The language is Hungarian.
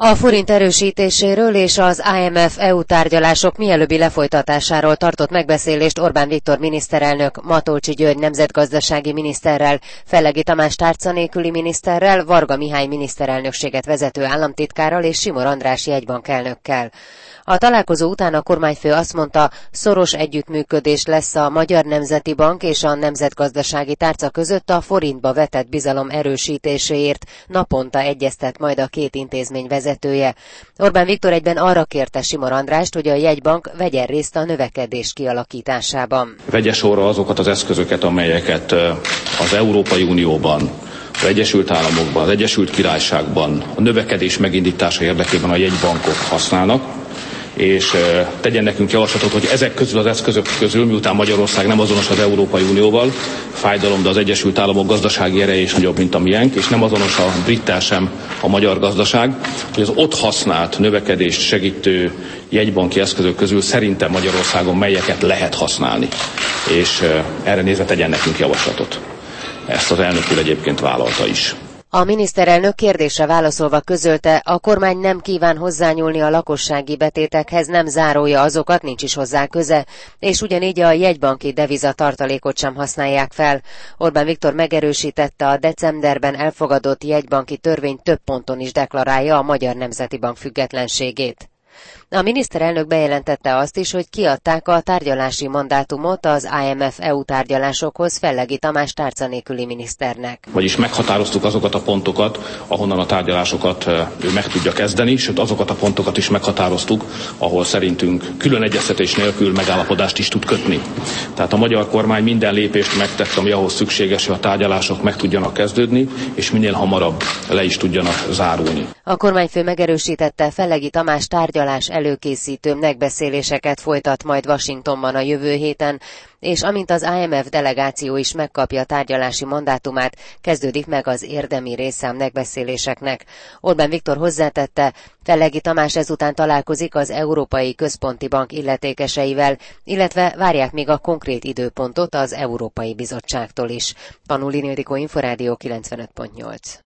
A forint erősítéséről és az IMF-EU tárgyalások mielőbbi lefolytatásáról tartott megbeszélést Orbán Viktor miniszterelnök, Matolcsy György nemzetgazdasági miniszterrel, Fellegi Tamás tárca nélküli miniszterrel, Varga Mihály miniszterelnökséget vezető államtitkárral és Simor András jegybankelnökkel. A találkozó után a kormányfő azt mondta, szoros együttműködés lesz a Magyar Nemzeti Bank és a Nemzetgazdasági Tárca között a forintba vetett bizalom erősítéséért, naponta egyeztet majd a két intézmény vezetője. Orbán Viktor egyben arra kérte Simor Andrást, hogy a jegybank vegyen részt a növekedés kialakításában. Vegye sorra azokat az eszközöket, amelyeket az Európai Unióban, az Egyesült Államokban, az Egyesült Királyságban a növekedés megindítása érdekében a jegybankok használnak, és tegyen nekünk javaslatot, hogy ezek közül az eszközök közül, miután Magyarország nem azonos az Európai Unióval, fájdalom, de az Egyesült Államok gazdasági ereje is nagyobb, mint a miénk, és nem azonos a brittel sem a magyar gazdaság, hogy az ott használt növekedést segítő jegybanki eszközök közül szerintem Magyarországon melyeket lehet használni, és erre nézve tegyen nekünk javaslatot. Ezt az elnök úr egyébként vállalta is. A miniszterelnök kérdésre válaszolva közölte, a kormány nem kíván hozzányúlni a lakossági betétekhez, nem zárolja azokat, nincs is hozzá köze, és ugyanígy a jegybanki devizatartalékot sem használják fel. Orbán Viktor megerősítette, a decemberben elfogadott jegybanki törvény több ponton is deklarálja a Magyar Nemzeti Bank függetlenségét. A miniszterelnök bejelentette azt is, hogy kiadták a tárgyalási mandátumot az IMF-EU tárgyalásokhoz Fellegi Tamás tárca nélküli miniszternek. Vagyis meghatároztuk azokat a pontokat, ahonnan a tárgyalásokat ő meg tudja kezdeni, sőt azokat a pontokat is meghatároztuk, ahol szerintünk külön egyeztetés nélkül megállapodást is tud kötni. Tehát a magyar kormány minden lépést megtett, ami ahhoz szükséges, hogy a tárgyalások meg tudjanak kezdődni, és minél hamarabb le is tudjanak zárulni. A kormányfő megerősítette, Fellegi Tamás tárgyalás előkészítő megbeszéléseket folytat majd Washingtonban a jövő héten, és amint az IMF delegáció is megkapja a tárgyalási mandátumát, kezdődik meg az érdemi része a megbeszéléseknek. Orbán Viktor hozzátette, Fellegi Tamás ezután találkozik az Európai Központi Bank illetékeseivel, illetve várják még a konkrét időpontot az Európai Bizottságtól is. Panulin Ildikó, Inforádió 95.8.